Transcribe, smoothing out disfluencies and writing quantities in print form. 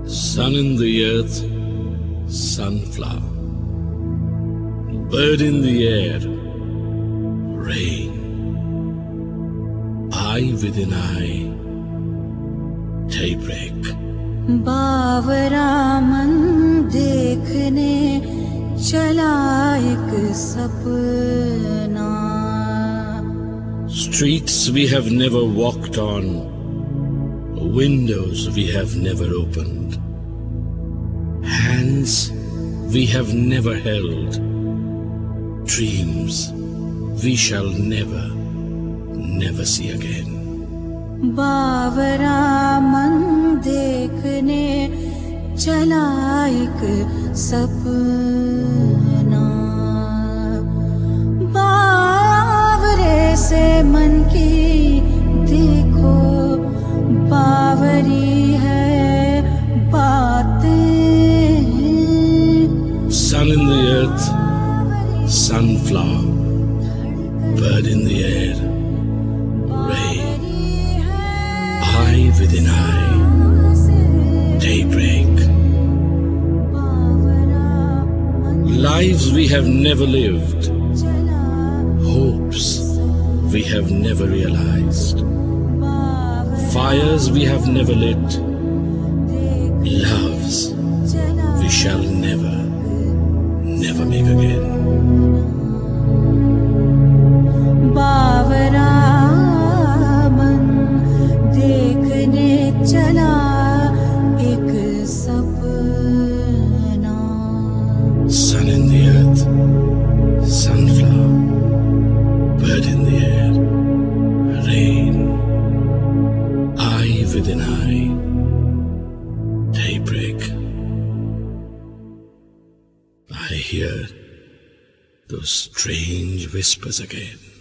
Sun in the earth, sunflower. Bird in the air, rain. Eye within eye, daybreak. बावरा मन देखने चला एक सपना. Streets we have never walked on, windows we have never opened, hands we have never held, dreams we shall never, never see again. बावरा मन देखने चला एक सपना. बावरे से मन की देखो बावरी है बातें. Sun in the earth, sunflower. Bird in the air, rain. Eye within eye, daybreak. Lives we have never lived, hopes we have never realized, fires we have never lit, loves we shall never, never make again. बावरा मन देखने चला एक सपना. Sun in the earth, sunflower. Bird in the air, rain. Eye within eye, daybreak. I hear those strange whispers again.